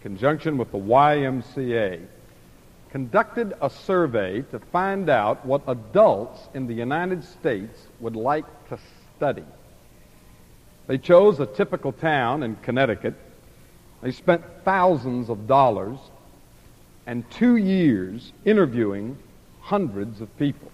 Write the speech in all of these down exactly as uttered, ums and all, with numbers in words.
conjunction with the Y M C A, conducted a survey to find out what adults in the United States would like to study. They chose a typical town in Connecticut. They spent thousands of dollars and two years interviewing hundreds of people.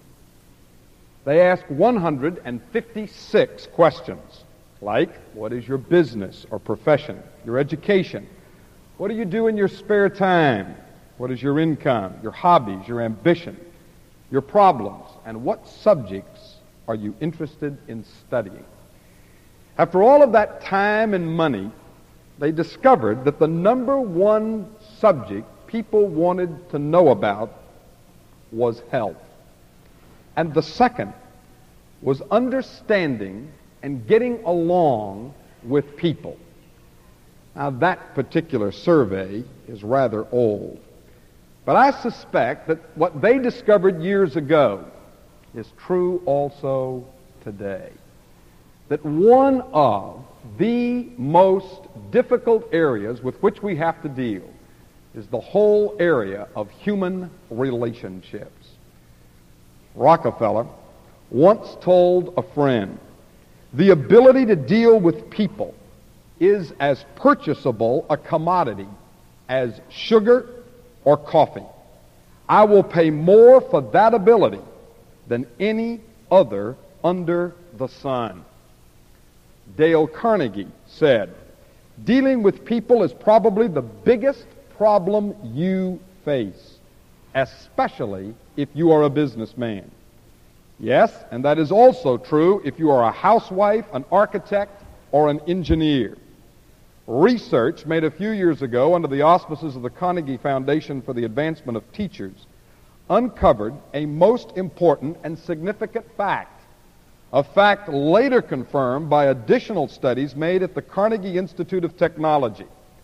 They asked one hundred fifty-six questions, like, what is your business or profession, your education? What do you do in your spare time? What is your income, your hobbies, your ambition, your problems, and what subjects are you interested in studying? After all of that time and money, they discovered that the number one subject people wanted to know about was health. And the second was understanding and getting along with people. Now, that particular survey is rather old. But I suspect that what they discovered years ago is true also today. That one of the most difficult areas with which we have to deal is the whole area of human relationships. Rockefeller once told a friend, the ability to deal with people is as purchasable a commodity as sugar or coffee. I will pay more for that ability than any other under the sun. Dale Carnegie said, dealing with people is probably the biggest problem you face, especially if you are a businessman. Yes, and that is also true if you are a housewife, an architect, or an engineer. Research made a few years ago under the auspices of the Carnegie Foundation for the Advancement of Teachers uncovered a most important and significant fact, a fact later confirmed by additional studies made at the Carnegie Institute of Technology.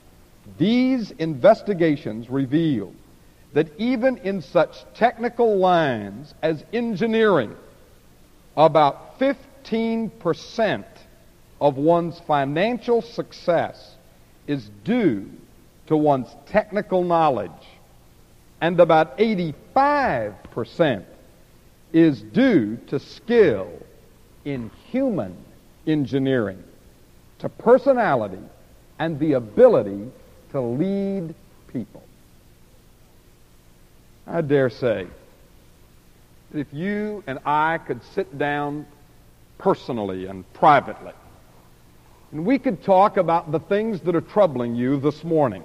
These investigations revealed that even in such technical lines as engineering, about fifteen percent of one's financial success is due to one's technical knowledge, and about eighty-five percent is due to skill in human engineering, to personality, and the ability to lead people. I dare say that if you and I could sit down personally and privately, and we could talk about the things that are troubling you this morning,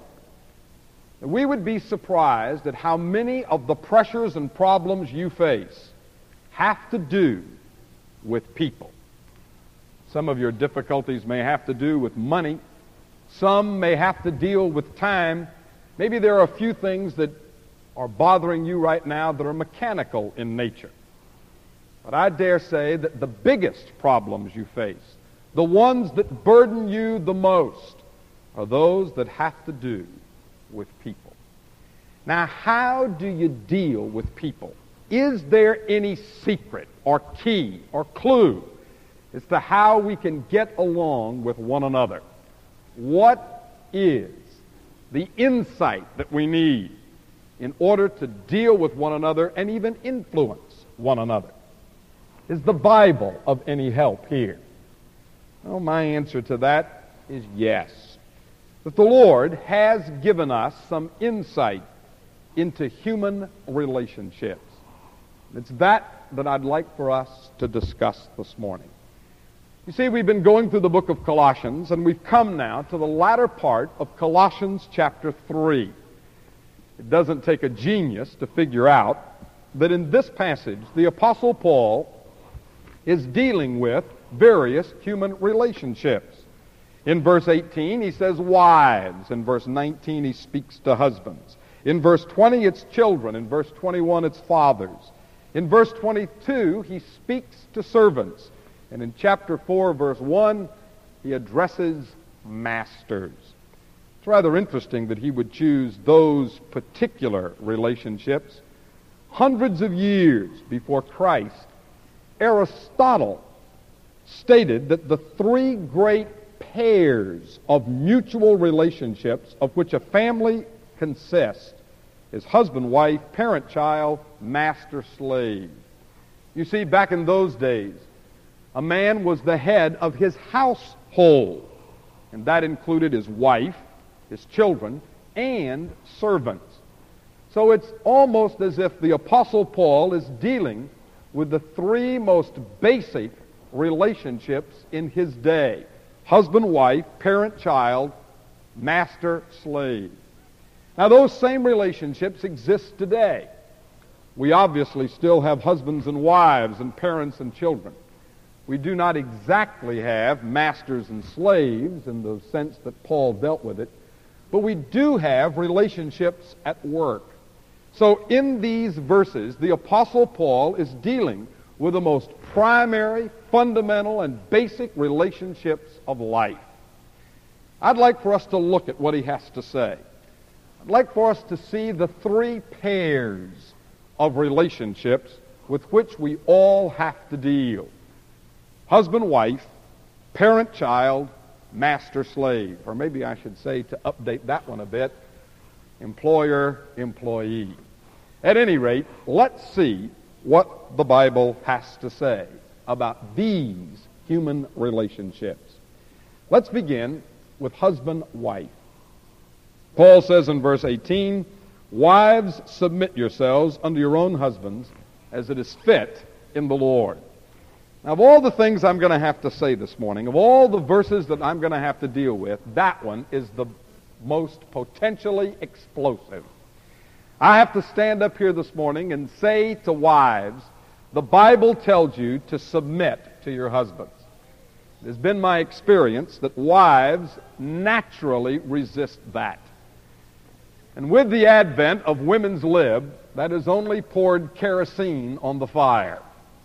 we would be surprised at how many of the pressures and problems you face have to do with people. Some of your difficulties may have to do with money. Some may have to deal with time. Maybe there are a few things that are bothering you right now that are mechanical in nature. But I dare say that the biggest problems you face, the ones that burden you the most, are those that have to do with people. Now, how do you deal with people? Is there any secret or key or clue as to how we can get along with one another? What is the insight that we need in order to deal with one another and even influence one another? Is the Bible of any help here? Well, my answer to that is yes. That the Lord has given us some insight into human relationships. It's that that I'd like for us to discuss this morning. You see, we've been going through the book of Colossians, and we've come now to the latter part of Colossians chapter three. It doesn't take a genius to figure out that in this passage, the Apostle Paul is dealing with various human relationships. In verse eighteen, he says wives. In verse nineteen, he speaks to husbands. In verse twenty, it's children. In verse twenty-one, it's fathers. In verse twenty-two, he speaks to servants. And in chapter four, verse one, he addresses masters. It's rather interesting that he would choose those particular relationships. Hundreds of years before Christ, Aristotle stated that the three great pairs of mutual relationships of which a family consists is husband, wife, parent, child, master, slave. You see, back in those days, a man was the head of his household, and that included his wife, his children, and servants. So it's almost as if the Apostle Paul is dealing with the three most basic relationships in his day: husband, wife, parent, child, master, slave. Now, those same relationships exist today. We obviously still have husbands and wives and parents and children. We do not exactly have masters and slaves in the sense that Paul dealt with it, but we do have relationships at work. So in these verses, the Apostle Paul is dealing with the most primary, fundamental, and basic relationships of life. I'd like for us to look at what he has to say. I'd like for us to see the three pairs of relationships with which we all have to deal: husband, wife, parent, child, master, slave. Or maybe I should say, to update that one a bit, employer, employee. At any rate, let's see what the Bible has to say about these human relationships. Let's begin with husband-wife. Paul says in verse eighteen, "Wives, submit yourselves unto your own husbands, as it is fit in the Lord." Now, of all the things I'm going to have to say this morning, of all the verses that I'm going to have to deal with, that one is the most potentially explosive. I have to stand up here this morning and say to wives, the Bible tells you to submit to your husbands. It has been my experience that wives naturally resist that. And with the advent of women's lib, that has only poured kerosene on the fire.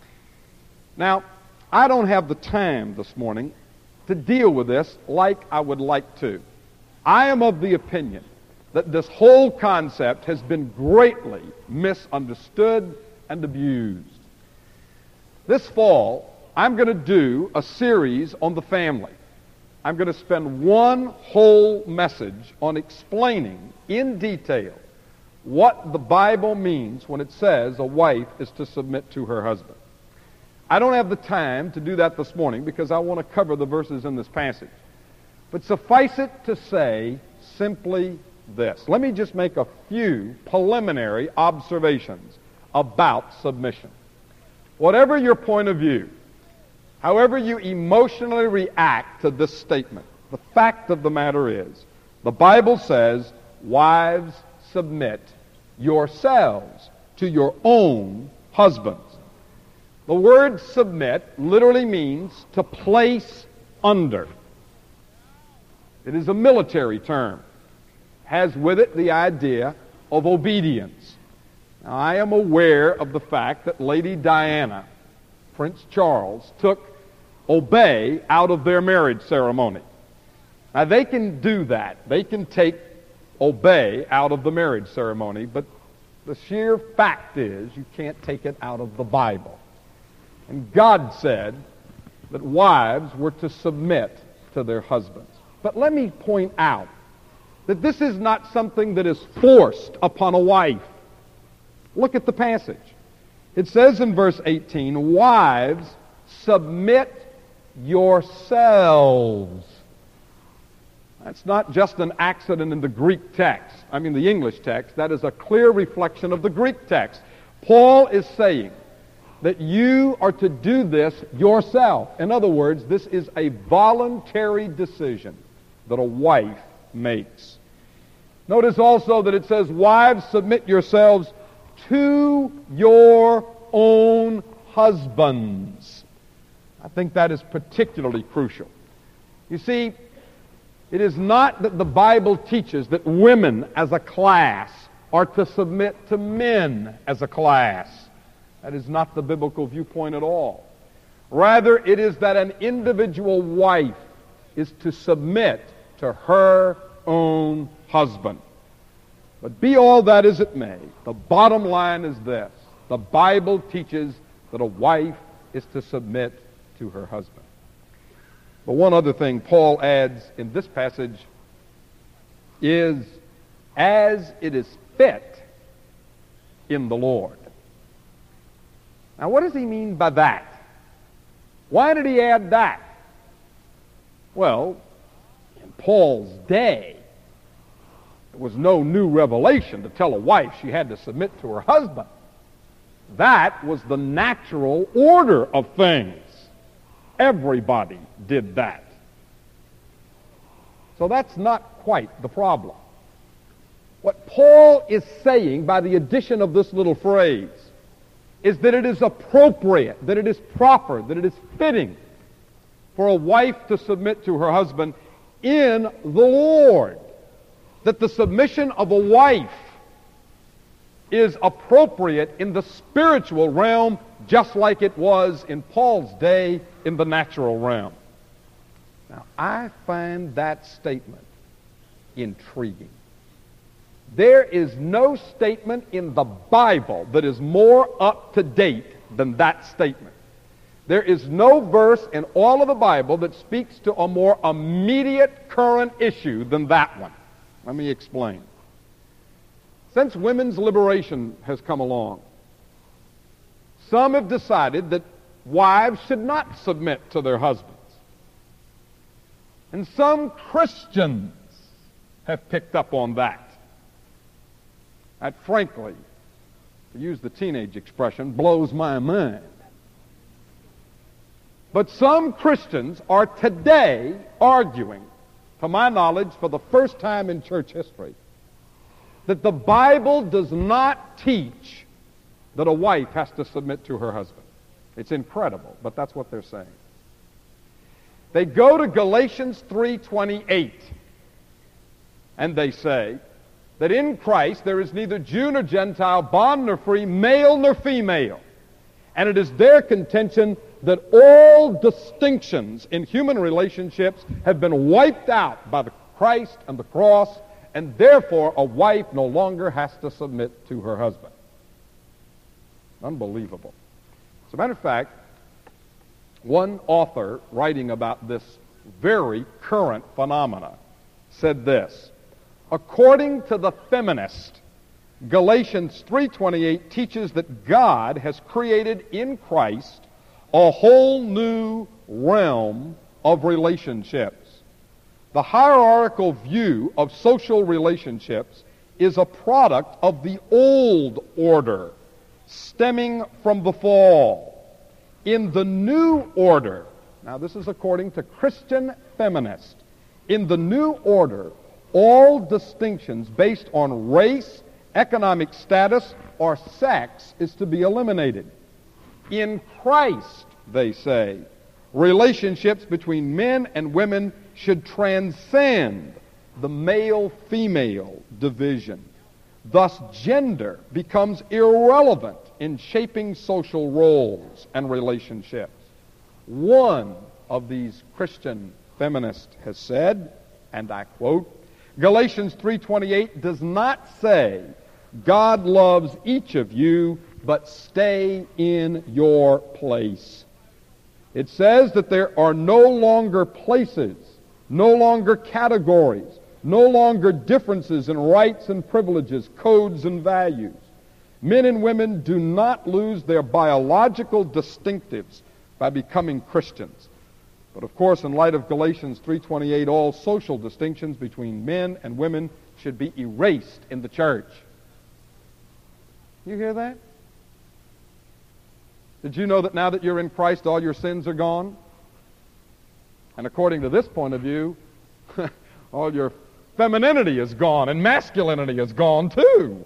Now, I don't have the time this morning to deal with this like I would like to. I am of the opinion that this whole concept has been greatly misunderstood and abused. This fall, I'm going to do a series on the family. I'm going to spend one whole message on explaining in detail what the Bible means when it says a wife is to submit to her husband. I don't have the time to do that this morning because I want to cover the verses in this passage. But suffice it to say simply this. Let me just make a few preliminary observations about submission. Whatever your point of view, however you emotionally react to this statement, the fact of the matter is, the Bible says, wives, submit yourselves to your own husbands. The word submit literally means to place under. It is a military term. Has with it the idea of obedience. Now, I am aware of the fact that Lady Diana, Prince Charles, took obey out of their marriage ceremony. Now, they can do that. They can take obey out of the marriage ceremony, but the sheer fact is you can't take it out of the Bible. And God said that wives were to submit to their husbands. But let me point out that this is not something that is forced upon a wife. Look at the passage. It says in verse eighteen, "Wives, submit yourselves." That's not just an accident in the Greek text. I mean the English text. That is a clear reflection of the Greek text. Paul is saying that you are to do this yourself. In other words, this is a voluntary decision that a wife makes. Notice also that it says, "Wives, submit yourselves to your own husbands." I think that is particularly crucial. You see, it is not that the Bible teaches that women as a class are to submit to men as a class. That is not the biblical viewpoint at all. Rather, it is that an individual wife is to submit to her own husband. But be all that as it may, the bottom line is this. The Bible teaches that a wife is to submit to her husband. But one other thing Paul adds in this passage is, as it is fit in the Lord. Now, what does he mean by that? Why did he add that? Well, in Paul's day, there was no new revelation to tell a wife she had to submit to her husband. That was the natural order of things. Everybody did that. So that's not quite the problem. What Paul is saying by the addition of this little phrase is that it is appropriate, that it is proper, that it is fitting for a wife to submit to her husband in the Lord. That the submission of a wife is appropriate in the spiritual realm, just like it was in Paul's day in the natural realm. Now, I find that statement intriguing. There is no statement in the Bible that is more up to date than that statement. There is no verse in all of the Bible that speaks to a more immediate current issue than that one. Let me explain. Since women's liberation has come along, some have decided that wives should not submit to their husbands. And some Christians have picked up on that. That, frankly, to use the teenage expression, blows my mind. But some Christians are today arguing, to my knowledge, for the first time in church history, that the Bible does not teach that a wife has to submit to her husband. It's incredible, but that's what they're saying. They go to Galatians three twenty-eight, and they say that in Christ there is neither Jew nor Gentile, bond nor free, male nor female. And it is their contention that all distinctions in human relationships have been wiped out by the Christ and the cross, and therefore a wife no longer has to submit to her husband. Unbelievable. As a matter of fact, one author writing about this very current phenomena said this: according to the feminist, Galatians three twenty-eight teaches that God has created in Christ a whole new realm of relationships. The hierarchical view of social relationships is a product of the old order stemming from the fall. In the new order, now this is according to Christian feminists, in the new order, all distinctions based on race, economic status, or sex is to be eliminated. In Christ, they say, relationships between men and women should transcend the male-female division. Thus, gender becomes irrelevant in shaping social roles and relationships. One of these Christian feminists has said, and I quote, Galatians three twenty-eight does not say God loves each of you, but stay in your place. It says that there are no longer places, no longer categories, no longer differences in rights and privileges, codes and values. Men and women do not lose their biological distinctives by becoming Christians. But of course, in light of Galatians three twenty-eight, all social distinctions between men and women should be erased in the church. You hear that? Did you know that now that you're in Christ, all your sins are gone? And according to this point of view, all your femininity is gone and masculinity is gone too.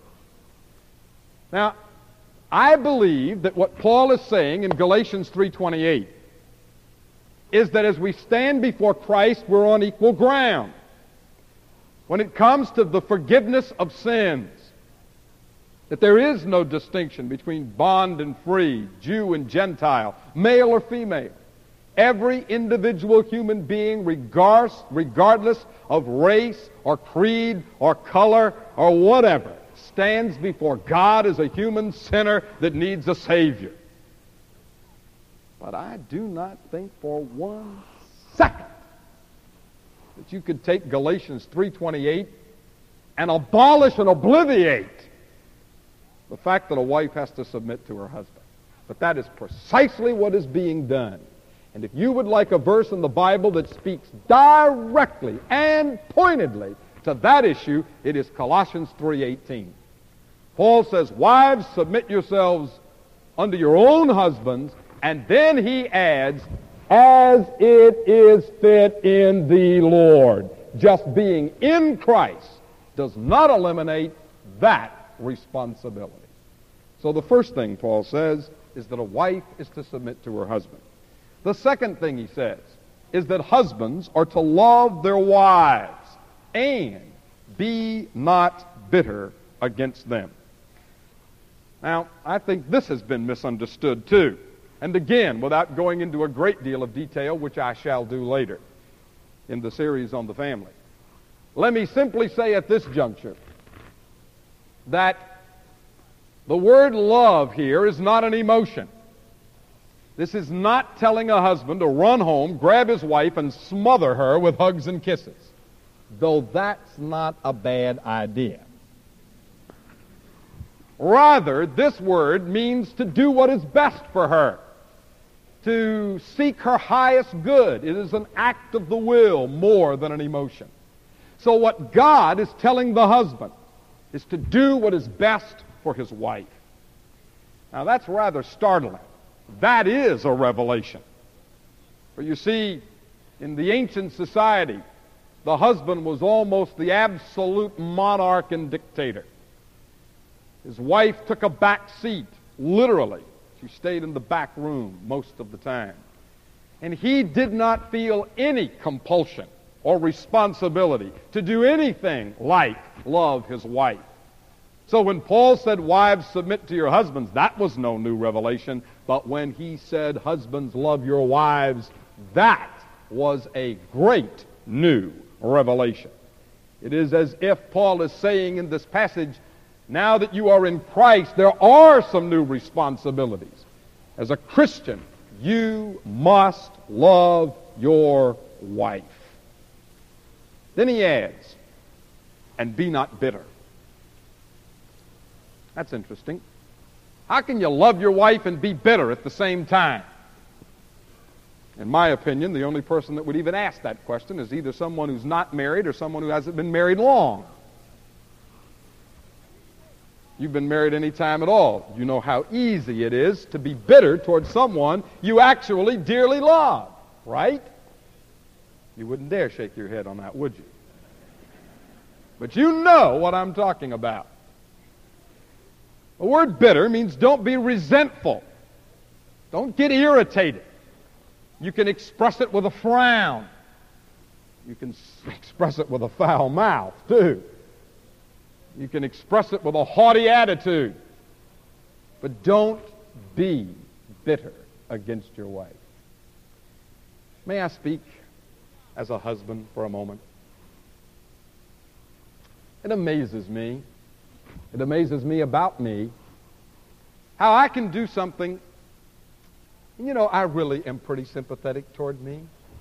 Now, I believe that what Paul is saying in Galatians three twenty-eight is that as we stand before Christ, we're on equal ground. When it comes to the forgiveness of sins, that there is no distinction between bond and free, Jew and Gentile, male or female. Every individual human being, regardless, regardless of race or creed or color or whatever, stands before God as a human sinner that needs a Savior. But I do not think for one second that you could take Galatians three twenty-eight and abolish and obliviate the fact that a wife has to submit to her husband. But that is precisely what is being done. And if you would like a verse in the Bible that speaks directly and pointedly to that issue, it is Colossians three eighteen. Paul says, wives, submit yourselves unto your own husbands, and then he adds, as it is fit in the Lord. Just being in Christ does not eliminate that responsibility. So the first thing Paul says is that a wife is to submit to her husband. The second thing he says is that husbands are to love their wives and be not bitter against them. Now, I think this has been misunderstood too. And again, without going into a great deal of detail, which I shall do later in the series on the family, let me simply say at this juncture that the word love here is not an emotion. This is not telling a husband to run home, grab his wife, and smother her with hugs and kisses, though that's not a bad idea. Rather, this word means to do what is best for her, to seek her highest good. It is an act of the will more than an emotion. So what God is telling the husband is to do what is best for his wife. Now that's rather startling. That is a revelation. For you see, in the ancient society, the husband was almost the absolute monarch and dictator. His wife took a back seat, literally. She stayed in the back room most of the time. And he did not feel any compulsion or responsibility to do anything like love his wife. So when Paul said, wives, submit to your husbands, that was no new revelation. But when he said, husbands, love your wives, that was a great new revelation. It is as if Paul is saying in this passage, now that you are in Christ, there are some new responsibilities. As a Christian, you must love your wife. Then he adds, and be not bitter. That's interesting. How can you love your wife and be bitter at the same time? In my opinion, the only person that would even ask that question is either someone who's not married or someone who hasn't been married long. You've been married any time at all. You know how easy it is to be bitter towards someone you actually dearly love, right? You wouldn't dare shake your head on that, would you? But you know what I'm talking about. The word bitter means don't be resentful. Don't get irritated. You can express it with a frown. You can express it with a foul mouth, too. You can express it with a haughty attitude. But don't be bitter against your wife. May I speak as a husband for a moment? It amazes me. It amazes me about me how I can do something. You know, I really am pretty sympathetic toward me.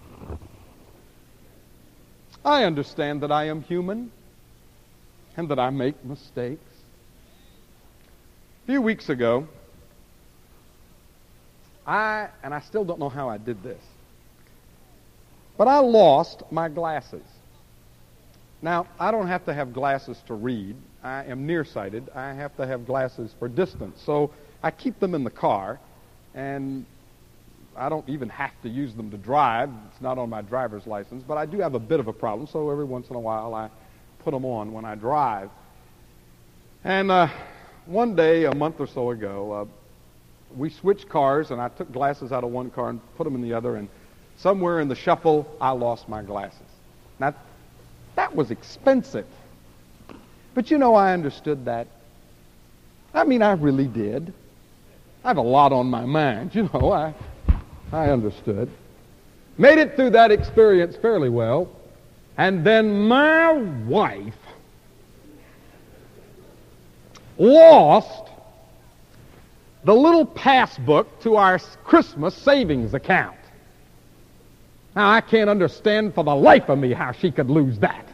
I understand that I am human and that I make mistakes. A few weeks ago, I, and I still don't know how I did this, but I lost my glasses. Now, I don't have to have glasses to read. I am nearsighted. I have to have glasses for distance. So I keep them in the car, and I don't even have to use them to drive. It's not on my driver's license, but I do have a bit of a problem, so every once in a while I put them on when I drive. And uh, one day, a month or so ago, uh, we switched cars, and I took glasses out of one car and put them in the other, and somewhere in the shuffle, I lost my glasses. Now, that was expensive. But you know, I understood that. I mean, I really did. I have a lot on my mind, you know. I, I understood. Made it through that experience fairly well. And then my wife lost the little passbook to our Christmas savings account. Now, I can't understand for the life of me how she could lose that.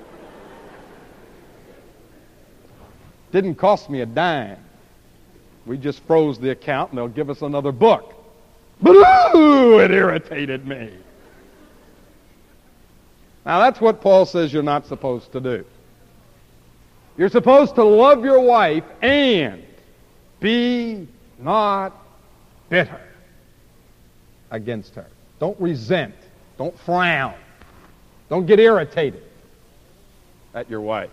Didn't cost me a dime. We just froze the account and they'll give us another book. But ooh, it irritated me. Now, that's what Paul says you're not supposed to do. You're supposed to love your wife and be not bitter against her. Don't resent. Don't frown. Don't get irritated at your wife.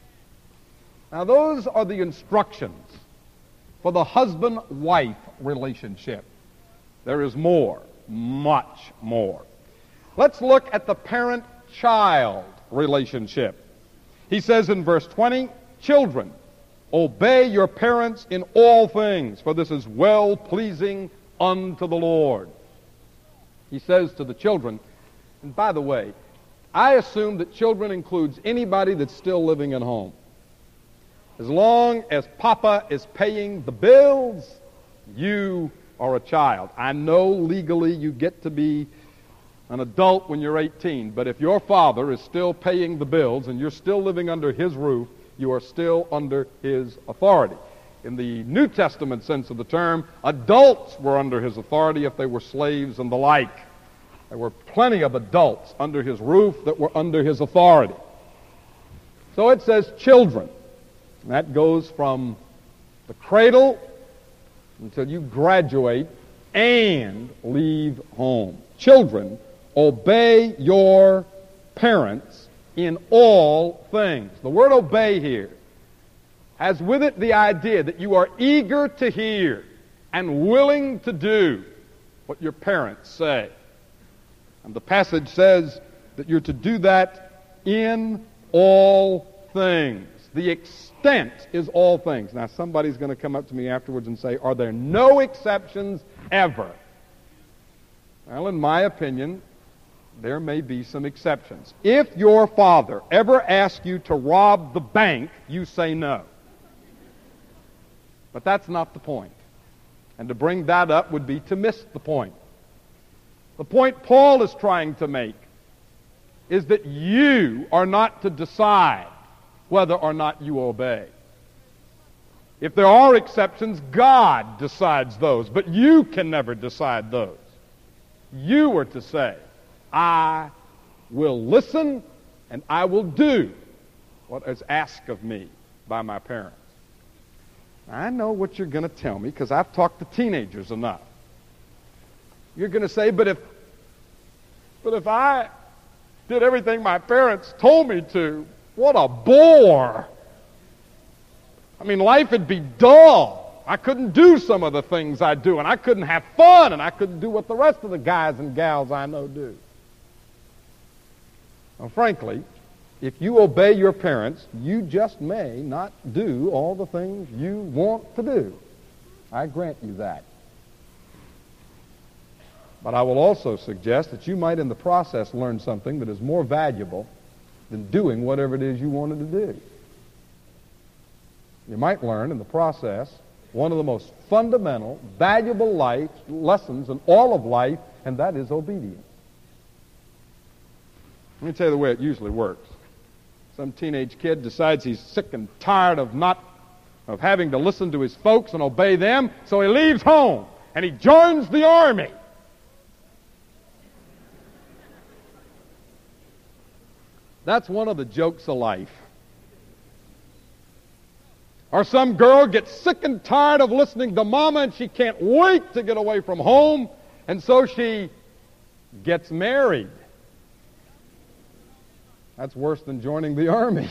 Now, those are the instructions for the husband-wife relationship. There is more, much more. Let's look at the parent-child relationship. He says in verse twenty, "Children, obey your parents in all things, for this is well-pleasing unto the Lord." He says to the children, and by the way, I assume that children includes anybody that's still living at home. As long as Papa is paying the bills, you are a child. I know legally you get to be an adult when you're eighteen, but if your father is still paying the bills and you're still living under his roof, you are still under his authority. In the New Testament sense of the term, adults were under his authority if they were slaves and the like. There were plenty of adults under his roof that were under his authority. So it says children. And that goes from the cradle until you graduate and leave home. Children, obey your parents in all things. The word obey here has with it the idea that you are eager to hear and willing to do what your parents say. And the passage says that you're to do that in all things. The extent is all things. Now, somebody's going to come up to me afterwards and say, are there no exceptions ever? Well, in my opinion, there may be some exceptions. If your father ever asks you to rob the bank, you say no. But that's not the point. And to bring that up would be to miss the point. The point Paul is trying to make is that you are not to decide whether or not you obey. If there are exceptions, God decides those, but you can never decide those. You are to say, I will listen and I will do what is asked of me by my parents. I know what you're going to tell me because I've talked to teenagers enough. You're going to say, but if, but if I did everything my parents told me to, what a bore. I mean, life would be dull. I couldn't do some of the things I do, and I couldn't have fun, and I couldn't do what the rest of the guys and gals I know do. Now, frankly, if you obey your parents, you just may not do all the things you want to do. I grant you that. But I will also suggest that you might in the process learn something that is more valuable than doing whatever it is you wanted to do. You might learn in the process one of the most fundamental, valuable life lessons in all of life, and that is obedience. Let me tell you the way it usually works. Some teenage kid decides he's sick and tired of not of having to listen to his folks and obey them, so he leaves home and he joins the army. That's one of the jokes of life. Or some girl gets sick and tired of listening to mama and she can't wait to get away from home, and so she gets married. That's worse than joining the army.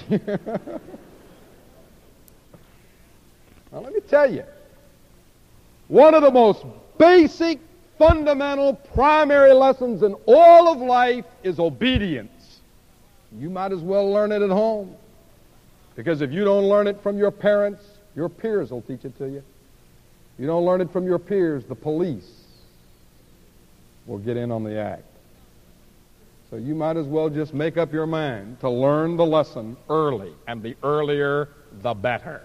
Now, let me tell you, one of the most basic, fundamental, primary lessons in all of life is obedience. You might as well learn it at home. Because if you don't learn it from your parents, your peers will teach it to you. If you don't learn it from your peers, the police will get in on the act. So you might as well just make up your mind to learn the lesson early, and the earlier, the better.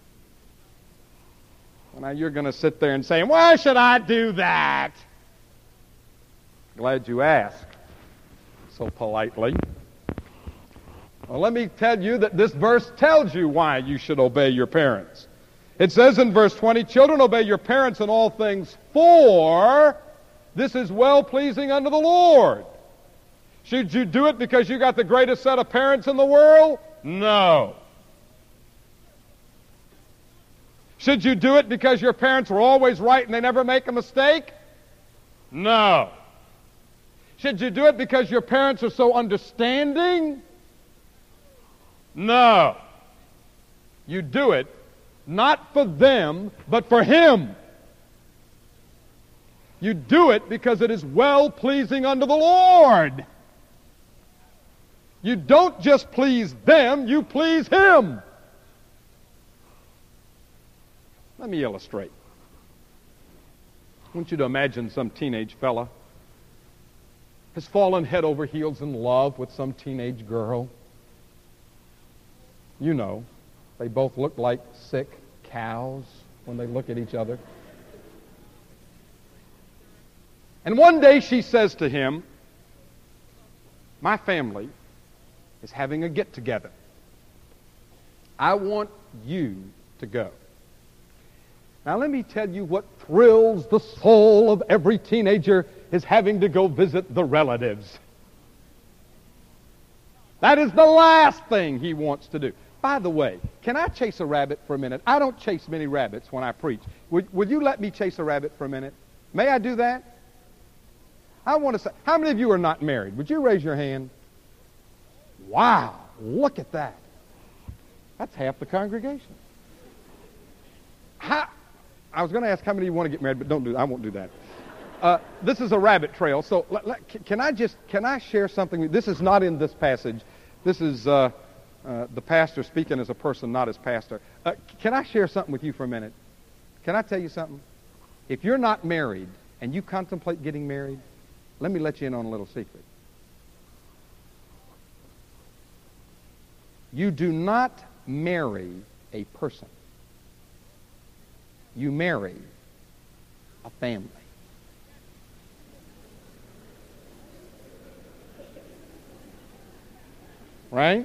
Now you're going to sit there and say, why should I do that? Glad you asked. so politely. Well, let me tell you that this verse tells you why you should obey your parents. It says in verse twenty, children, obey your parents in all things, for this is well-pleasing unto the Lord. Should you do it because you got the greatest set of parents in the world? No. Should you do it because your parents were always right and they never make a mistake? No. Should you do it because your parents are so understanding? No. You do it not for them, but for Him. You do it because it is well-pleasing unto the Lord. You don't just please them, you please Him. Let me illustrate. I want you to imagine some teenage fella has fallen head over heels in love with some teenage girl. You know, they both look like sick cows when they look at each other. And one day she says to him, my family is having a get-together. I want you to go. Now let me tell you what thrills the soul of every teenager is having to go visit the relatives. That is the last thing he wants to do. By the way, can I chase a rabbit for a minute? I don't chase many rabbits when I preach. Would, would you let me chase a rabbit for a minute? May I do that? I want to say, how many of you are not married? Would you raise your hand? Wow, look at that. That's half the congregation. How, I was going to ask how many of you want to get married, but don't do that. I won't do that. Uh, this is a rabbit trail, so let, let, can I just, can I share something? This is not in this passage. This is uh, uh, the pastor speaking as a person, not as pastor. Uh, can I share something with you for a minute? Can I tell you something? If you're not married and you contemplate getting married, let me let you in on a little secret. You do not marry a person. You marry a family. Right?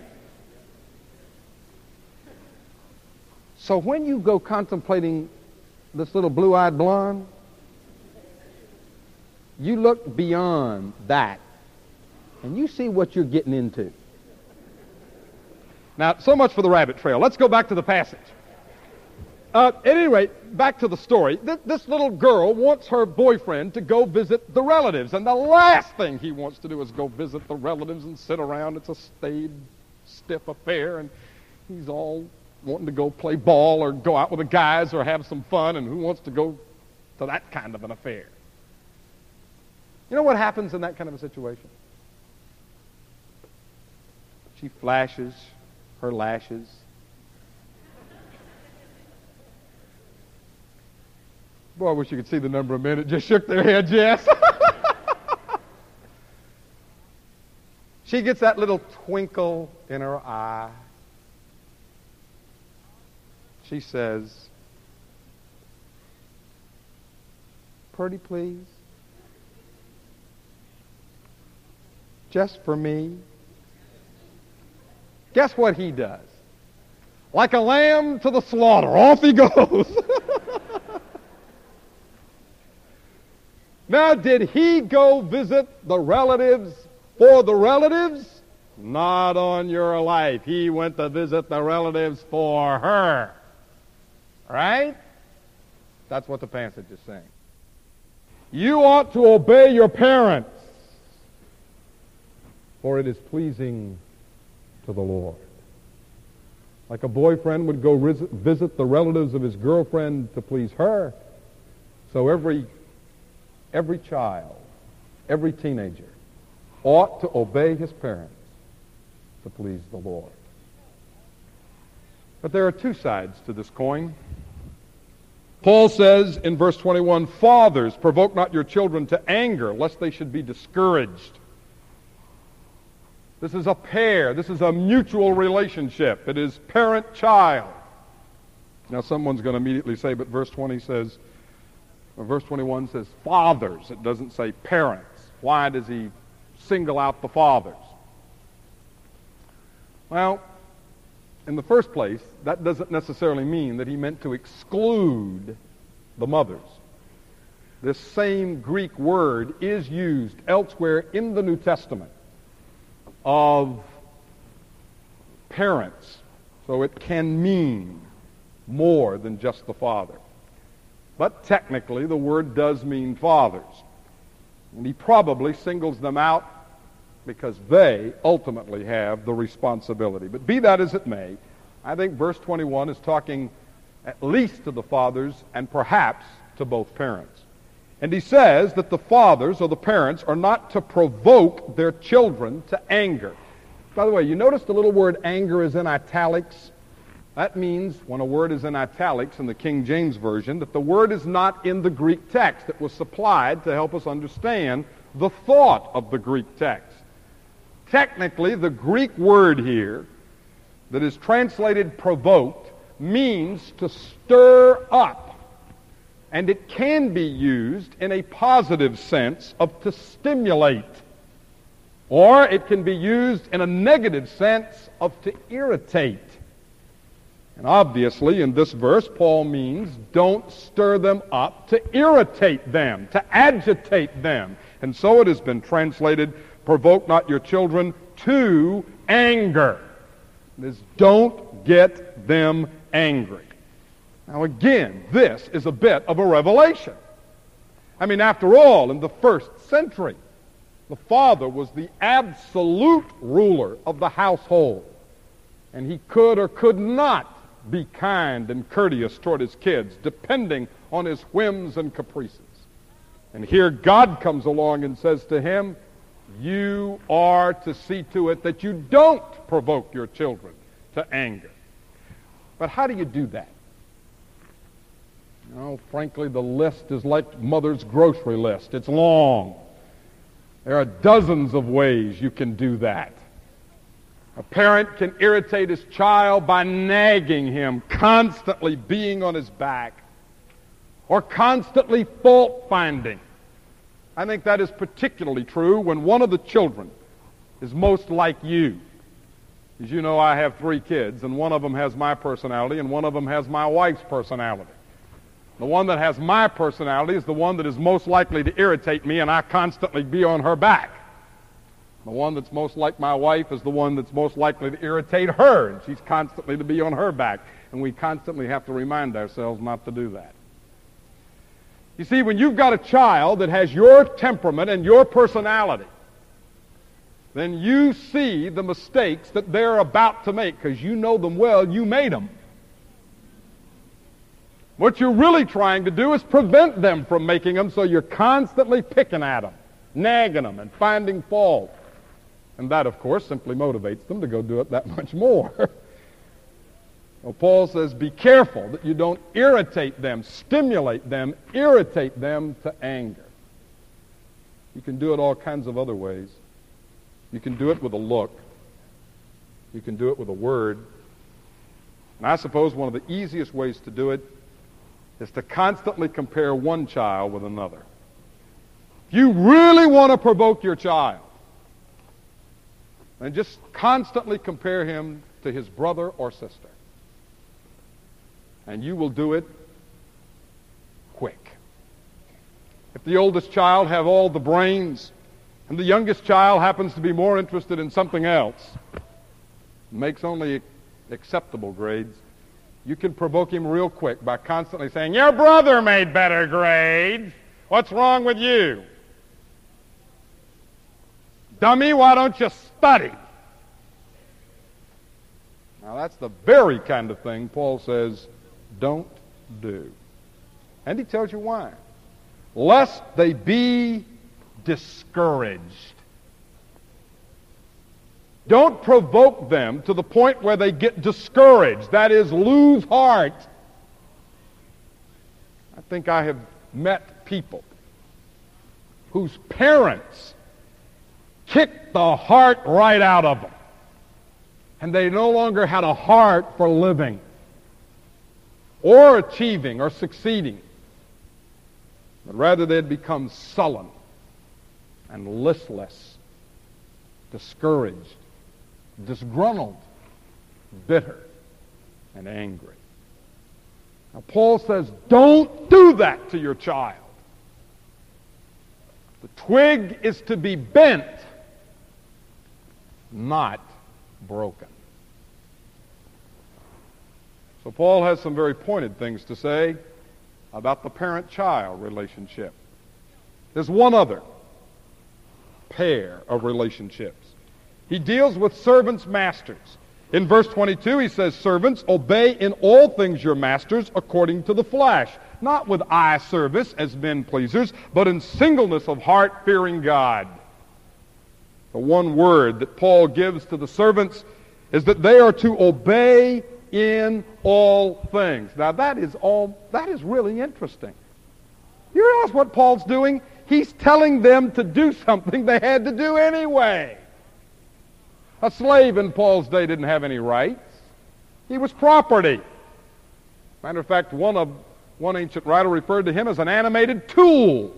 So when you go contemplating this little blue-eyed blonde, you look beyond that and you see what you're getting into. Now, so much for the rabbit trail. Let's go back to the passage. Uh, at any rate, back to the story. Th- this little girl wants her boyfriend to go visit the relatives, and the last thing he wants to do is go visit the relatives and sit around. It's a staid, stiff affair, and he's all wanting to go play ball or go out with the guys or have some fun, and who wants to go to that kind of an affair? You know what happens in that kind of a situation? She flashes her lashes. Boy, I wish you could see the number of men that just shook their heads, yes. She gets that little twinkle in her eye. She says, "Pretty please? Just for me?" Guess what he does? Like a lamb to the slaughter, off he goes. Now, did he go visit the relatives for the relatives? Not on your life. He went to visit the relatives for her. Right? That's what the passage is saying. You ought to obey your parents, for it is pleasing to the Lord. Like a boyfriend would go visit the relatives of his girlfriend to please her, so every every child, every teenager ought to obey his parents to please the Lord. But there are two sides to this coin. Paul says in verse twenty-one, "Fathers, provoke not your children to anger, lest they should be discouraged." This is a pair. This is a mutual relationship. It is parent-child. Now, someone's going to immediately say, but verse twenty says, or verse twenty-one says fathers. It doesn't say parents. Why does he single out the fathers? Well, in the first place, that doesn't necessarily mean that he meant to exclude the mothers. This same Greek word is used elsewhere in the New Testament of parents, so it can mean more than just the father. But technically, the word does mean fathers. And he probably singles them out because they ultimately have the responsibility. But be that as it may, I think verse twenty-one is talking at least to the fathers and perhaps to both parents. And he says that the fathers or the parents are not to provoke their children to anger. By the way, you notice the little word anger is in italics? That means when a word is in italics in the King James Version that the word is not in the Greek text. It was supplied to help us understand the thought of the Greek text. Technically, the Greek word here that is translated provoked means to stir up. And it can be used in a positive sense of to stimulate. Or it can be used in a negative sense of to irritate. And obviously, in this verse, Paul means don't stir them up to irritate them, to agitate them. And so it has been translated, provoke not your children to anger. It is don't get them angry. Now again, this is a bit of a revelation. I mean, after all, in the first century, the father was the absolute ruler of the household. And he could or could not be kind and courteous toward his kids, depending on his whims and caprices. And here God comes along and says to him, you are to see to it that you don't provoke your children to anger. But how do you do that? You know, frankly, the list is like mother's grocery list. It's long. There are dozens of ways you can do that. A parent can irritate his child by nagging him, constantly being on his back, or constantly fault-finding. I think that is particularly true when one of the children is most like you. As you know, I have three kids, and one of them has my personality, and one of them has my wife's personality. The one that has my personality is the one that is most likely to irritate me, and I constantly be on her back. The one that's most like my wife is the one that's most likely to irritate her, and she's constantly to be on her back. And we constantly have to remind ourselves not to do that. You see, when you've got a child that has your temperament and your personality, then you see the mistakes that they're about to make, because you know them well, you made them. What you're really trying to do is prevent them from making them, so you're constantly picking at them, nagging them, and finding fault. And that, of course, simply motivates them to go do it that much more. Well, Paul says, be careful that you don't irritate them, stimulate them, irritate them to anger. You can do it all kinds of other ways. You can do it with a look. You can do it with a word. And I suppose one of the easiest ways to do it is to constantly compare one child with another. If you really want to provoke your child, then just constantly compare him to his brother or sister. And you will do it quick. If the oldest child have all the brains, and the youngest child happens to be more interested in something else, makes only acceptable grades, you can provoke him real quick by constantly saying, your brother made better grades. What's wrong with you? Dummy, why don't you study? Now that's the very kind of thing Paul says don't do. And he tells you why. Lest they be discouraged. Don't provoke them to the point where they get discouraged. That is, lose heart. I think I have met people whose parents kicked the heart right out of them. And they no longer had a heart for living or achieving or succeeding. But rather they had become sullen and listless discouraged, disgruntled, bitter, and angry. Now, Paul says, don't do that to your child. The twig is to be bent, not broken. So Paul has some very pointed things to say about the parent-child relationship. There's one other pair of relationships. He deals with servants' masters. In verse twenty-two, he says, servants, obey in all things your masters according to the flesh, not with eye service as men pleasers, but in singleness of heart, fearing God. The one word that Paul gives to the servants is that they are to obey in all things. Now that is all, that is really interesting. You realize what Paul's doing? He's telling them to do something they had to do anyway. A slave in Paul's day didn't have any rights. He was property. Matter of fact, one of one ancient writer referred to him as an animated tool.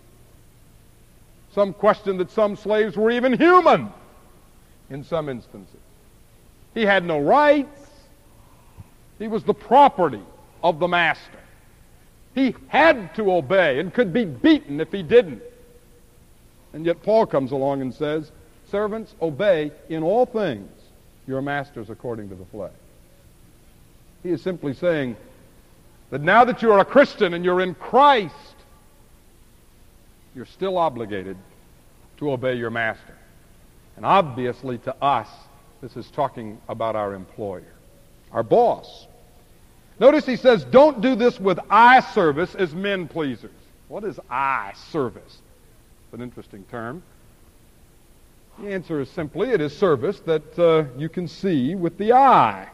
Some question that some slaves were even human in some instances. He had no rights. He was the property of the master. He had to obey and could be beaten if he didn't. And yet Paul comes along and says, servants, obey in all things your masters according to the flesh. He is simply saying that now that you are a Christian and you're in Christ, you're still obligated to obey your master. And obviously to us, this is talking about our employer, our boss. Notice he says, don't do this with eye service as men pleasers. What is eye service? It's an interesting term. The answer is simply, it is service that uh, you can see with the eye.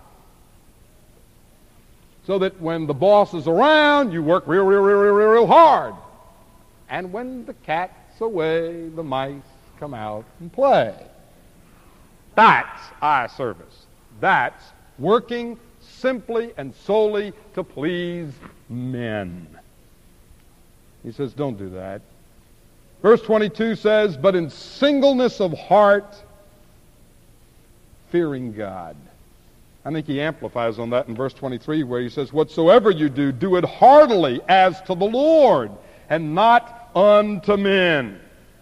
So that when the boss is around, you work real, real, real, real, real, real hard. And when the cat's away, the mice come out and play. That's eye service. That's working simply and solely to please men. He says, don't do that. Verse twenty-two says, but in singleness of heart, fearing God. I think he amplifies on that in verse twenty-three where he says, whatsoever you do, do it heartily as to the Lord and not unto men.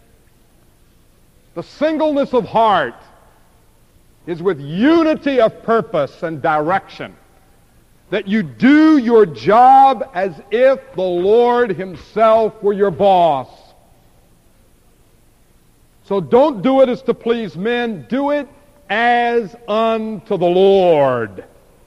The singleness of heart is with unity of purpose and direction. That you do your job as if the Lord himself were your boss. So don't do it as to please men. Do it as unto the Lord.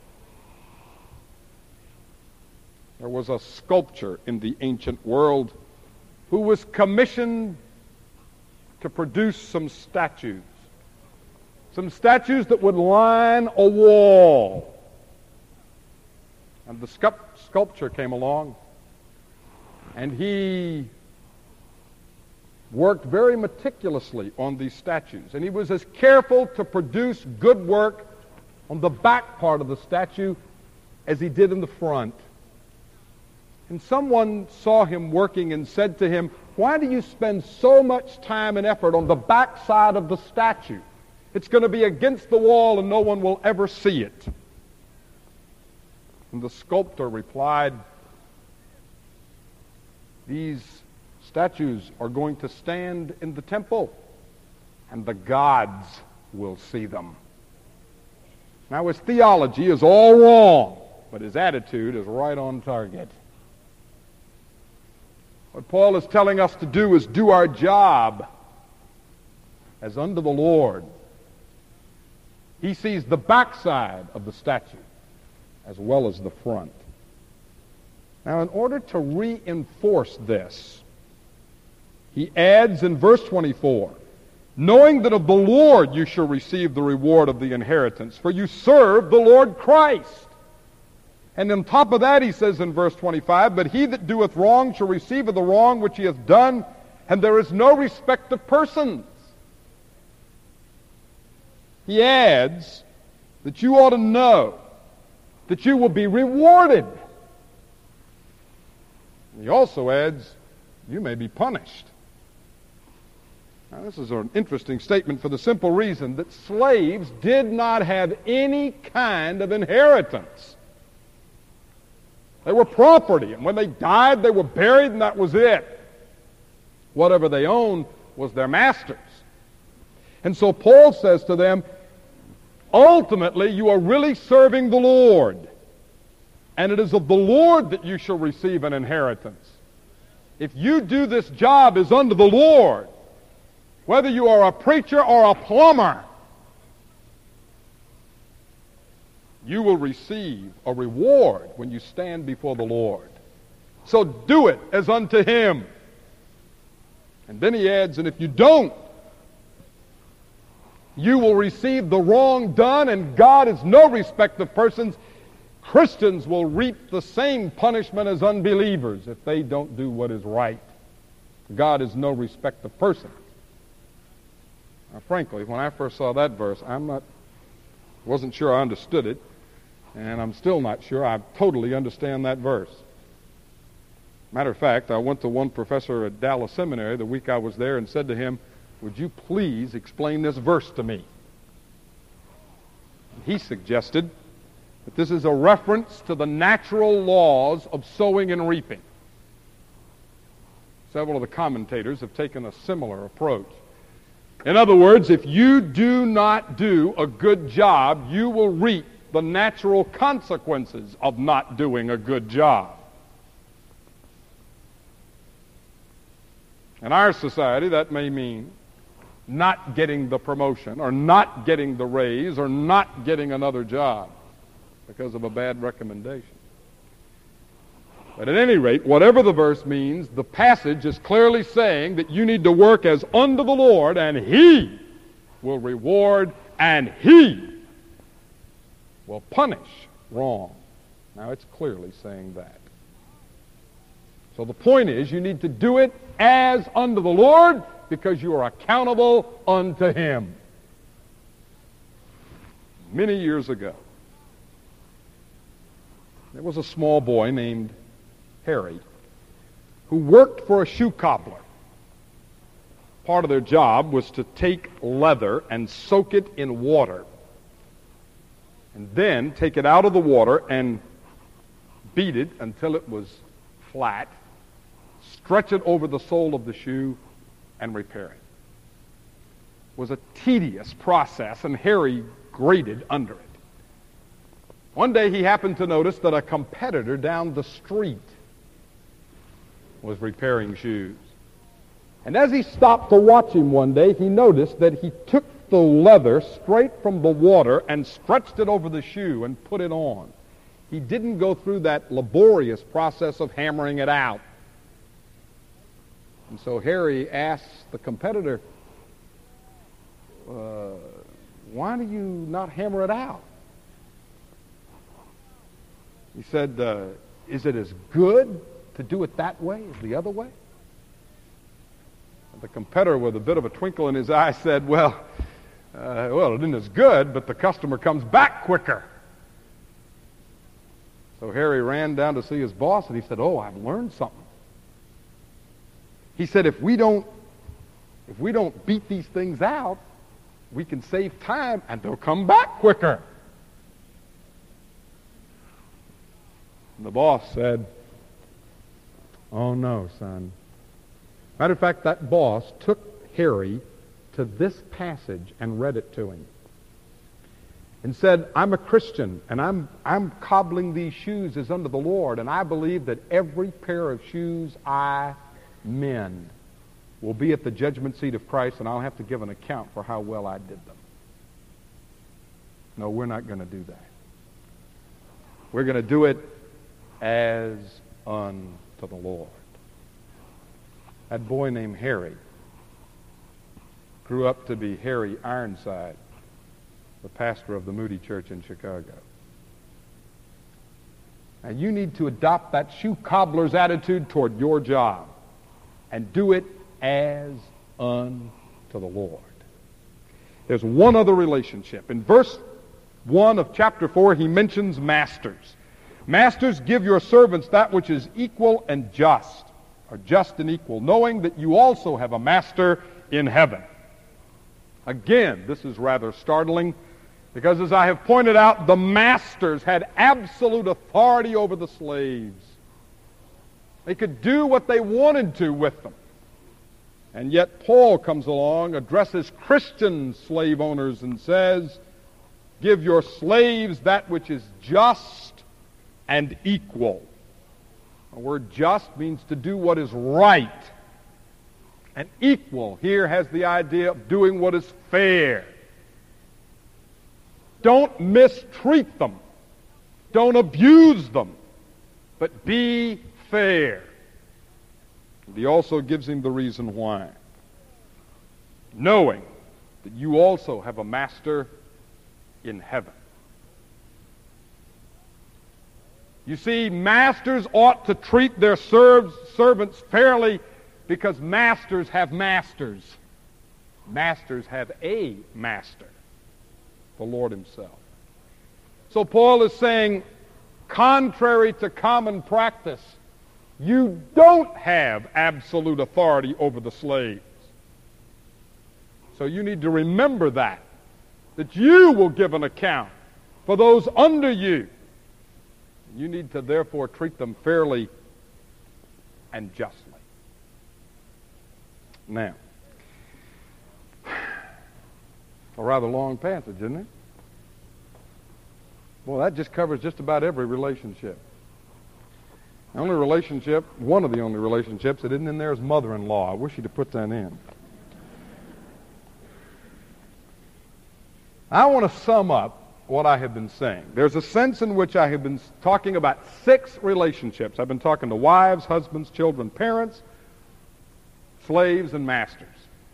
There was a sculptor in the ancient world who was commissioned to produce some statues. Some statues that would line a wall. And the sculpt- sculptor came along, and he worked very meticulously on these statues. And he was as careful to produce good work on the back part of the statue as he did in the front. And someone saw him working and said to him, why do you spend so much time and effort on the back side of the statue? It's going to be against the wall and no one will ever see it. And the sculptor replied, these statues are going to stand in the temple, and the gods will see them. Now his theology is all wrong, but his attitude is right on target. What Paul is telling us to do is do our job as unto the Lord. He sees the backside of the statue as well as the front. Now, in order to reinforce this, he adds in verse twenty-four, knowing that of the Lord you shall receive the reward of the inheritance, for you serve the Lord Christ. And on top of that, he says in verse twenty-five, but he that doeth wrong shall receive of the wrong which he hath done, and there is no respect of persons. He adds that you ought to know that you will be rewarded. He also adds, you may be punished. Now, this is an interesting statement for the simple reason that slaves did not have any kind of inheritance. They were property, and when they died, they were buried, and that was it. Whatever they owned was their master's. And so Paul says to them, ultimately, you are really serving the Lord, and it is of the Lord that you shall receive an inheritance. If you do this job as unto the Lord, whether you are a preacher or a plumber, you will receive a reward when you stand before the Lord. So do it as unto Him. And then he adds, and if you don't, you will receive the wrong done, and God is no respect of persons. Christians will reap the same punishment as unbelievers if they don't do what is right. God is no respect of persons. Now, frankly, when I first saw that verse, I'm not, wasn't sure I understood it, and I'm still not sure I totally understand that verse. Matter of fact, I went to one professor at Dallas Seminary the week I was there and said to him, would you please explain this verse to me? He suggested that this is a reference to the natural laws of sowing and reaping. Several of the commentators have taken a similar approach. In other words, if you do not do a good job, you will reap the natural consequences of not doing a good job. In our society, that may mean not getting the promotion, or not getting the raise, or not getting another job because of a bad recommendation. But at any rate, whatever the verse means, the passage is clearly saying that you need to work as unto the Lord, and He will reward, and He will punish wrong. Now, it's clearly saying that. So the point is, you need to do it as unto the Lord, because you are accountable unto Him. Many years ago, there was a small boy named Harry who worked for a shoe cobbler. Part of their job was to take leather and soak it in water, and then take it out of the water and beat it until it was flat, stretch it over the sole of the shoe, and repair it. It was a tedious process, and Harry grated under it. One day he happened to notice that a competitor down the street was repairing shoes. And as he stopped to watch him one day, he noticed that he took the leather straight from the water and stretched it over the shoe and put it on. He didn't go through that laborious process of hammering it out. And so Harry asked the competitor, uh, why do you not hammer it out? He said, uh, is it as good to do it that way as the other way? And the competitor, with a bit of a twinkle in his eye, said, well, uh, well, it isn't as good, but the customer comes back quicker. So Harry ran down to see his boss, and he said, oh, I've learned something. He said, if we don't, if we don't beat these things out, we can save time, and they'll come back quicker. And the boss said, oh, no, son. Matter of fact, that boss took Harry to this passage and read it to him and said, I'm a Christian, and I'm, I'm cobbling these shoes as unto the Lord, and I believe that every pair of shoes I mend will be at the judgment seat of Christ, and I'll have to give an account for how well I did them. No, we're not going to do that. We're going to do it as unto the Lord. That boy named Harry grew up to be Harry Ironside, the pastor of the Moody Church in Chicago. Now, you need to adopt that shoe cobbler's attitude toward your job and do it as unto the Lord. There's one other relationship. In verse one of chapter four, he mentions masters. Masters, give your servants that which is equal and just, or just and equal, knowing that you also have a master in heaven. Again, this is rather startling because, as I have pointed out, the masters had absolute authority over the slaves. They could do what they wanted to with them. And yet Paul comes along, addresses Christian slave owners and says, give your slaves that which is just and equal. The word just means to do what is right. And equal here has the idea of doing what is fair. Don't mistreat them. Don't abuse them. But be fair. And he also gives him the reason why. Knowing that you also have a master in heaven. You see, masters ought to treat their serv- servants fairly because masters have masters. Masters have a master, the Lord himself. So Paul is saying, contrary to common practice, you don't have absolute authority over the slaves. So you need to remember that, that you will give an account for those under you. You need to therefore treat them fairly and justly. Now, a rather long passage, isn't it? Well, that just covers just about every relationship. The only relationship, one of the only relationships that isn't in there is mother-in-law. I wish you'd have put that in. I want to sum up what I have been saying. There's a sense in which I have been talking about six relationships. I've been talking to wives, husbands, children, parents, slaves, and masters.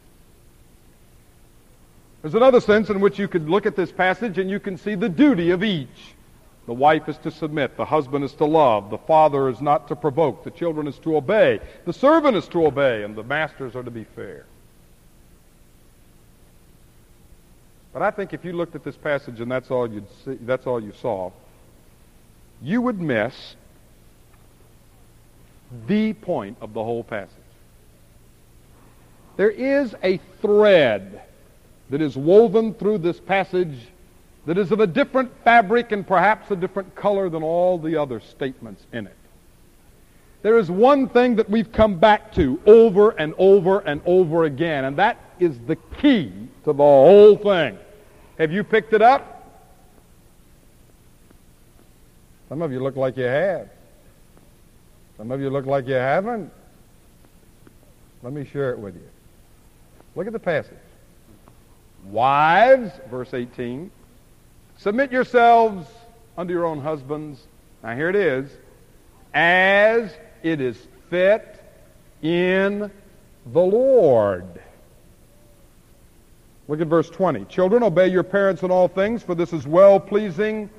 There's another sense in which you could look at this passage and you can see the duty of each. The wife is to submit, the husband is to love, the father is not to provoke, the children is to obey, the servant is to obey, and the masters are to be fair. But I think if you looked at this passage and that's all you'd see, that's all you saw, you would miss the point of the whole passage. There is a thread that is woven through this passage that is of a different fabric and perhaps a different color than all the other statements in it. There is one thing that we've come back to over and over and over again, and that is the key to the whole thing. Have you picked it up? Some of you look like you have. Some of you look like you haven't. Let me share it with you. Look at the passage. Wives, verse eighteen, submit yourselves unto your own husbands. Now here it is. As it is fit in the Lord. Look at verse twenty. Children, obey your parents in all things, for this is well-pleasing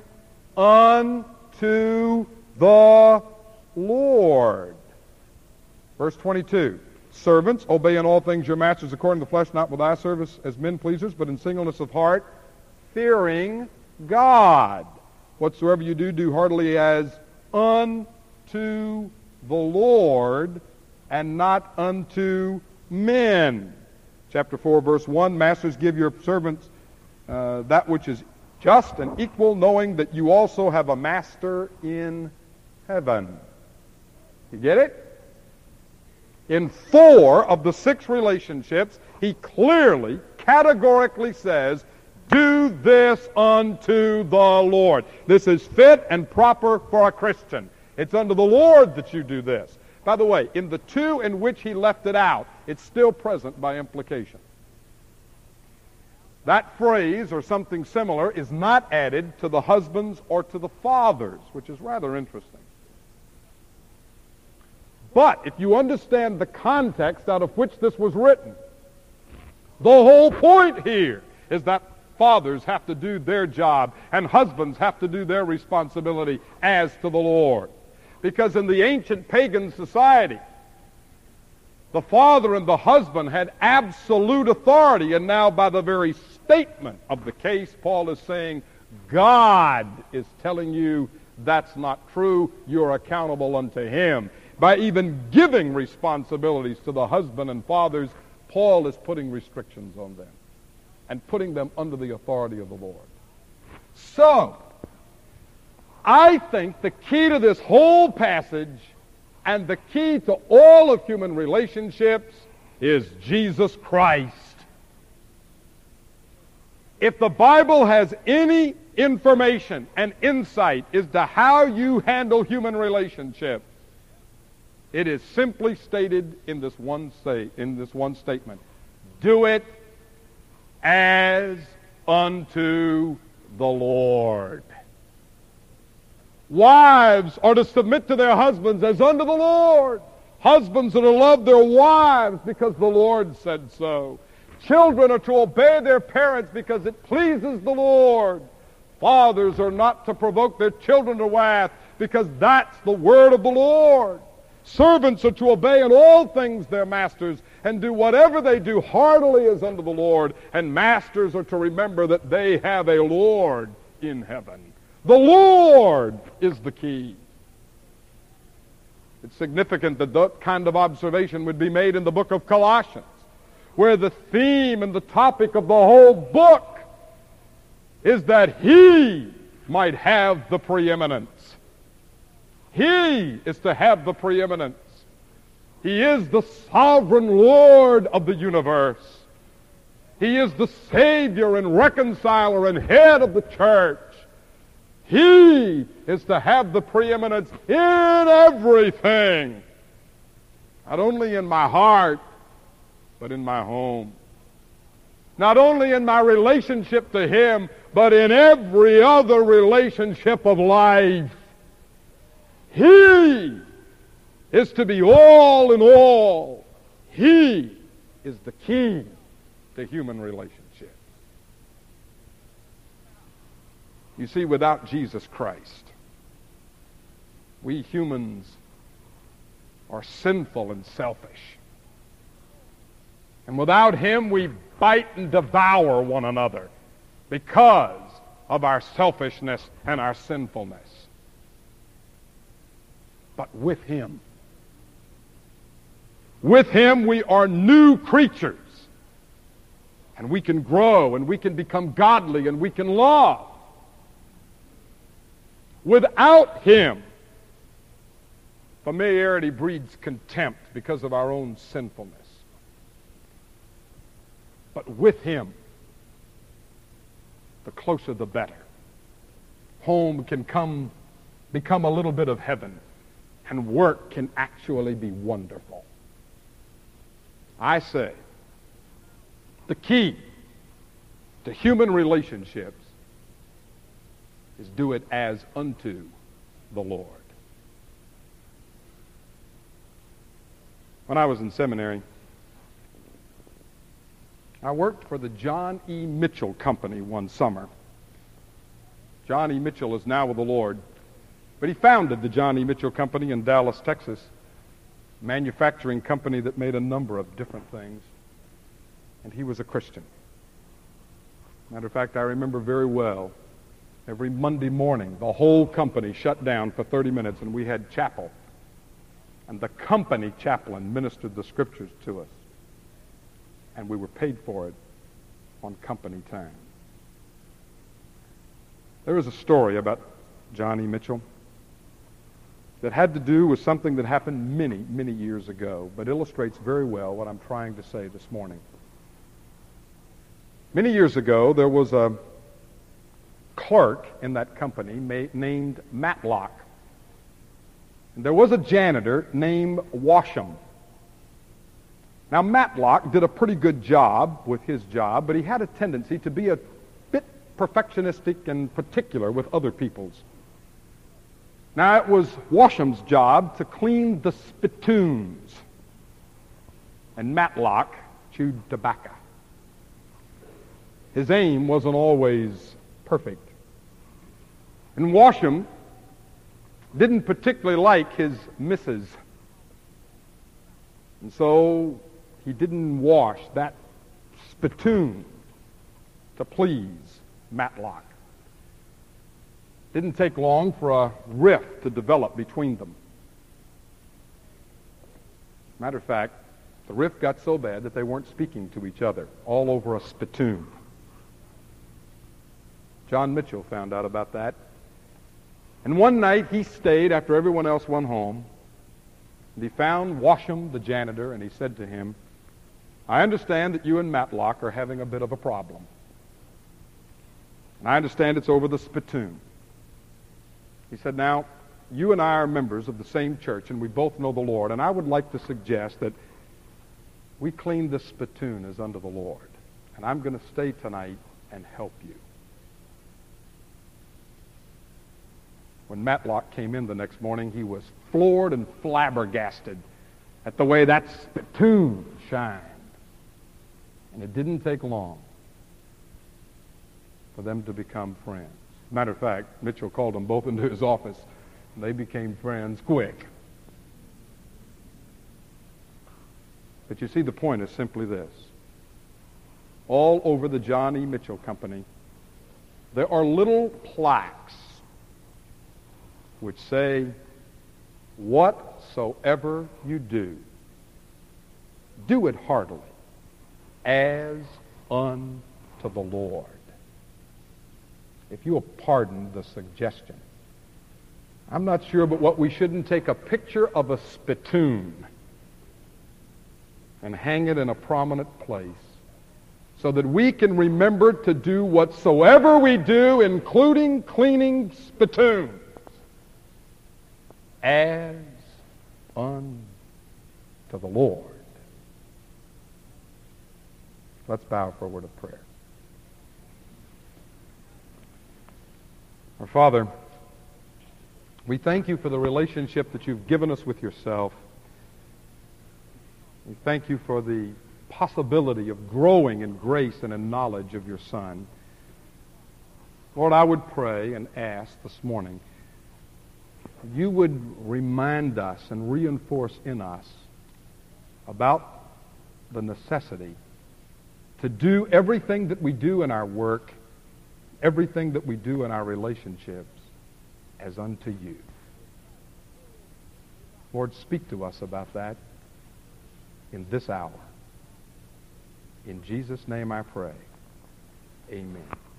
unto the Lord. Verse twenty-two. Servants, obey in all things your masters according to the flesh, not with eye service as men pleasers, but in singleness of heart, fearing God. Whatsoever you do, do heartily as unto the Lord and not unto men. Chapter four, verse one, masters, give your servants uh, that which is just and equal, knowing that you also have a master in heaven. You get it? In four of the six relationships, he clearly, categorically says, do this unto the Lord. This is fit and proper for a Christian. It's unto the Lord that you do this. By the way, in the two in which he left it out, it's still present by implication. That phrase, or something similar, is not added to the husbands or to the fathers, which is rather interesting. But if you understand the context out of which this was written, the whole point here is that fathers have to do their job and husbands have to do their responsibility as to the Lord. Because in the ancient pagan society, the father and the husband had absolute authority, and now by the very statement of the case, Paul is saying, God is telling you that's not true. You're accountable unto him. By even giving responsibilities to the husband and fathers, Paul is putting restrictions on them and putting them under the authority of the Lord. So, I think the key to this whole passage and the key to all of human relationships is Jesus Christ. If the Bible has any information and insight as to how you handle human relationships, it is simply stated in this one say, in this one statement. Do it as unto the Lord. Wives are to submit to their husbands as unto the Lord. Husbands are to love their wives because the Lord said so. Children are to obey their parents because it pleases the Lord. Fathers are not to provoke their children to wrath because that's the word of the Lord. Servants are to obey in all things their masters and do whatever they do heartily as unto the Lord. And masters are to remember that they have a Lord in heaven. The Lord is the key. It's significant that that kind of observation would be made in the book of Colossians, where the theme and the topic of the whole book is that He might have the preeminence. He is to have the preeminence. He is the sovereign Lord of the universe. He is the Savior and reconciler and head of the church. He is to have the preeminence in everything. Not only in my heart, but in my home. Not only in my relationship to Him, but in every other relationship of life. He is to be all in all. He is the key to human relationships. You see, without Jesus Christ, we humans are sinful and selfish. And without Him, we bite and devour one another because of our selfishness and our sinfulness. But with Him, with Him we are new creatures. And we can grow and we can become godly and we can love. Without Him, familiarity breeds contempt because of our own sinfulness. But with Him, the closer the better. Home can come, become a little bit of heaven, and work can actually be wonderful. I say, the key to human relationships is do it as unto the Lord. When I was in seminary, I worked for the John E. Mitchell Company one summer. John E. Mitchell is now with the Lord, but he founded the John E. Mitchell Company in Dallas, Texas, a manufacturing company that made a number of different things, and he was a Christian. Matter of fact, I remember very well, every Monday morning, the whole company shut down for thirty minutes, and we had chapel, and the company chaplain ministered the scriptures to us. And we were paid for it on company time. There is a story about John E. Mitchell that had to do with something that happened many, many years ago, but illustrates very well what I'm trying to say this morning. Many years ago, there was a clerk in that company ma- named Matlock. And there was a janitor named Washam. Now, Matlock did a pretty good job with his job, but he had a tendency to be a bit perfectionistic and particular with other people's. Now, it was Washam's job to clean the spittoons, and Matlock chewed tobacco. His aim wasn't always perfect. And Washam didn't particularly like his missus. And so he didn't wash that spittoon to please Matlock. Didn't take long for a rift to develop between them. Matter of fact, The rift got so bad that they weren't speaking to each other, all over a spittoon. John Mitchell found out about that. And one night he stayed after everyone else went home. And he found Washam, the janitor, and he said to him, I understand that you and Matlock are having a bit of a problem. And I understand it's over the spittoon. He said, now, you and I are members of the same church, and we both know the Lord, and I would like to suggest that we clean this spittoon as unto the Lord. And I'm going to stay tonight and help you. When Matlock came in the next morning, he was floored and flabbergasted at the way that spittoon shined. And it didn't take long for them to become friends. Matter of fact, Mitchell called them both into his office, and they became friends quick. But you see, the point is simply this. All over the John E. Mitchell Company, there are little plaques which say, whatsoever you do, do it heartily, as unto the Lord. If you will pardon the suggestion, I'm not sure but what we shouldn't take a picture of a spittoon and hang it in a prominent place so that we can remember to do whatsoever we do, including cleaning spittoons, as unto the Lord. Let's bow for a word of prayer. Our Father, we thank you for the relationship that you've given us with yourself. We thank you for the possibility of growing in grace and in knowledge of your Son. Lord, I would pray and ask this morning you would remind us and reinforce in us about the necessity to do everything that we do in our work, everything that we do in our relationships, as unto you. Lord, speak to us about that in this hour. In Jesus' name I pray. Amen.